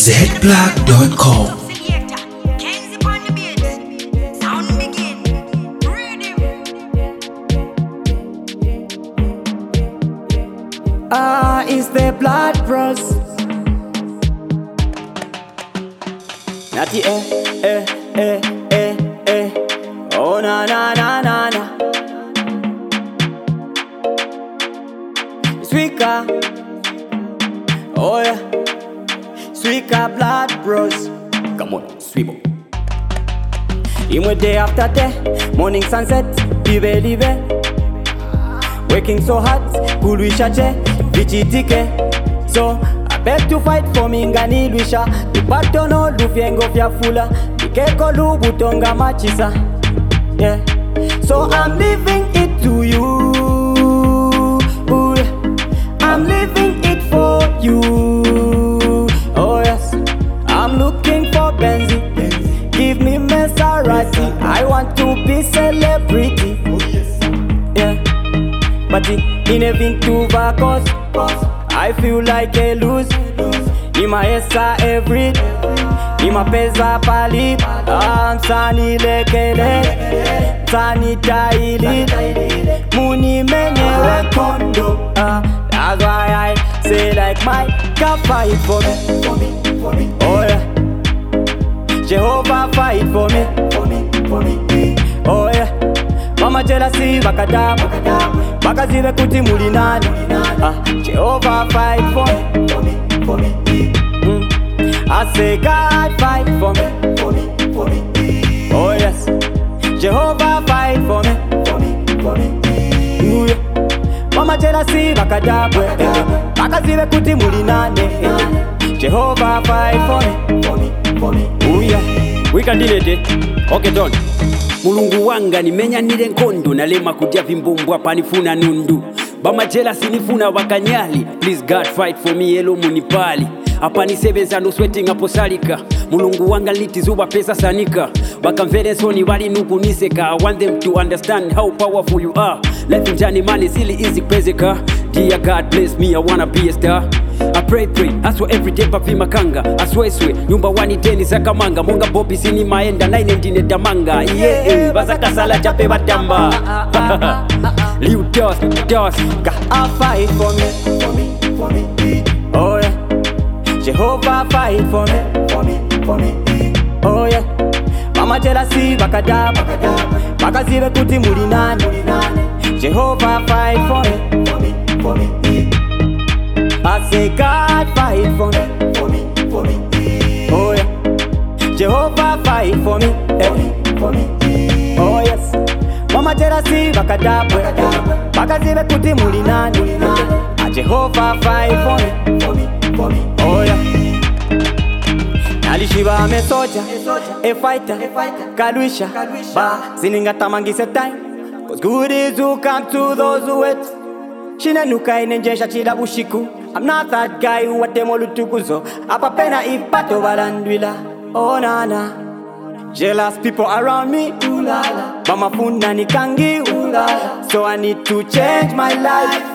zblack.com. It's the Blood Bros. Natty oh na na na na na. Swika, oh yeah. Swika Blood Bros. Come on, swivel. Imwe day after day, morning sunset, live. Working so hard, cool wishache, vichitike. So I beg to fight for me ngani lwisha. Lupatono lufyengo vya fula, ikeko lubutonga machisa. Yeah. So I'm leaving it to you. Ooh, I'm leaving it for you. Oh yes, I'm looking for Benzi. Give me Maserati. I want to be celebrity. Yeah. But in a to cause I feel like a lose. Ima esa every Ima pesa palip Sani lekele Sani taili Muni menyewe kondo. That's why I say like Mike, fight for me. Oh yeah. Jehovah fight for me. Oh yeah. Mama jealousy bakadamu bakazibe kuti muli nani. Jehovah fight for me. I say God fight for me. Oh yes. Jehovah fight for me. Ooh, yeah. Mama jealousy bakadamu bakazibe kuti muli nani. Jehovah fight for me. Ooh yeah. We can delete it. Okay, done. Mulungu wanga nimenya nile nkondo nalema kudya vimbombwa panifuna nundu. Bama jealousy nifuna wakanyali. Please God fight for me elo munipali. Apani sevens and no sweating aposalika. Mulungu wanga litizuba pesa sanika. Wakamferensoni wali nuku niseka. I want them to understand how powerful you are. Life in Johnny man is really easy kwezeka. Dear God bless me, I wanna be a star. I pray, aswa every day papi makanga. Aswe, nyumba wani teni sakamanga. Monga bobi sini maenda, naine ndine damanga. Yeah, bazaka sala chape batamba. Liu dos, God fight for me. Oh yeah. Jehovah fight for me. Oh yeah. Mama jealousy bakadamu bakazibe kuti muli nani. Jehovah fight for me. I say God fight for me. Oh yeah. Jehovah fight for me. Oh yes. Mama jealousy bakadamu bakazibe kuti muli nani. Jehovah fight for me. Oh yeah. Nalishiba me soldier, a fighter, Kalwisha, ba sininga tamangise time. Cause good is who come to those who wait. Shina nuka inenjesha chida ushiku. I'm not that guy who watemolu tukuzo. Apapena ipato balandwila. Oh nana. Jealous people around me. Ooh la la. Mama funda ni kangi. Ooh la la. So I need to change my life.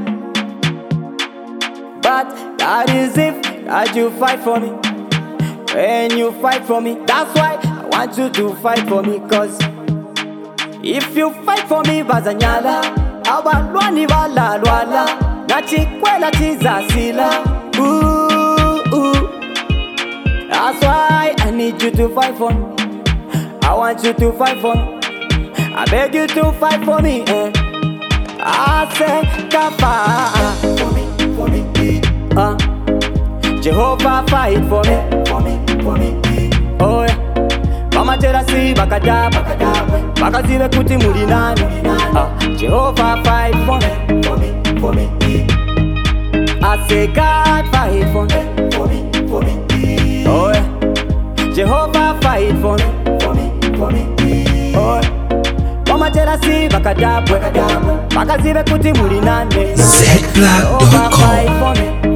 But that is if that you fight for me. When you fight for me, that's why I want you to fight for me. Cause if you fight for me, bazanyala abalwani balalwala nachikwela chizasila. Ooh. That's why I need you to fight for me. I want you to fight for me. I beg you to fight for me. I say kapa. Jehovah fight for me. Oh yeah. Mama jealousy bakadamu bakazibe kuti muli nani. Jehovah fight for me. I say God fight for me. Oh yeah. Jehovah fight for me. Oh yeah. Mama jealousy bakadamu bakazibe kuti muli nani. zblack.com. Jehovah fight for me.